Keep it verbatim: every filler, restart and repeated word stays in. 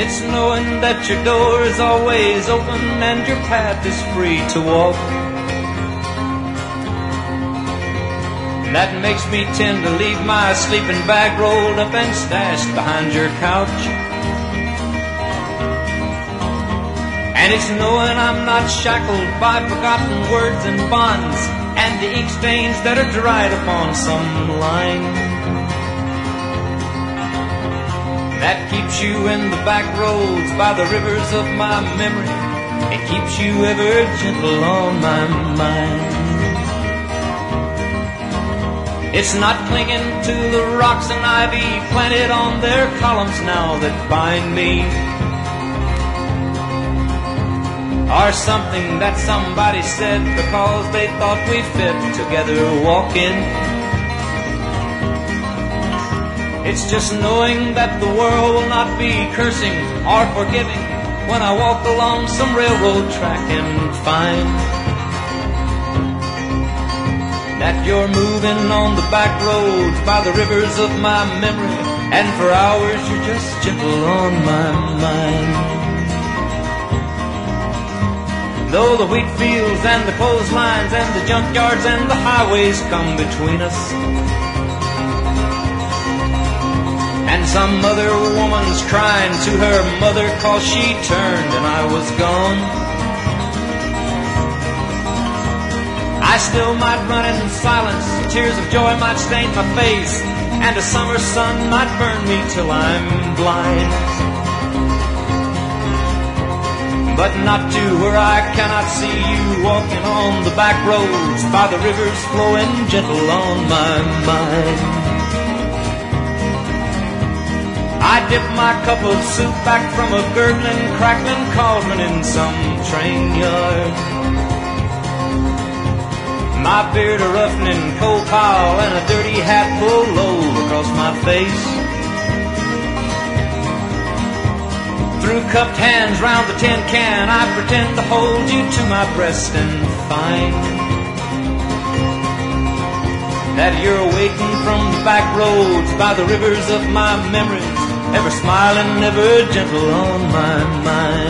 It's knowing that your door is always open and your path is free to walk. That makes me tend to leave my sleeping bag rolled up and stashed behind your couch. And it's knowing I'm not shackled by forgotten words and bonds and the ink stains that are dried upon some line. That keeps you in the back roads by the rivers of my memory. It keeps you ever gentle on my mind. It's not clinging to the rocks and ivy planted on their columns now that bind me, or something that somebody said because they thought we fit together walking. It's just knowing that the world will not be cursing or forgiving when I walk along some railroad track and find that you're moving on the back roads by the rivers of my memory, and for hours you're just gentle on my mind. Though the wheat fields and the clotheslines and the junkyards and the highways come between us, and some other woman's crying to her mother 'cause she turned and I was gone, I still might run in silence, tears of joy might stain my face, and a summer sun might burn me till I'm blind. But not to where I cannot see you walking on the back roads by the rivers flowing gentle on my mind. I dip my cup of soup back from a gurgling, crackling cauldron in some train yard. My beard a roughening coal pile and a dirty hat pulled low across my face. Through cupped hands round the tin can, I pretend to hold you to my breast and find that you're waiting from the back roads by the rivers of my memories, ever smiling, ever gentle on my mind.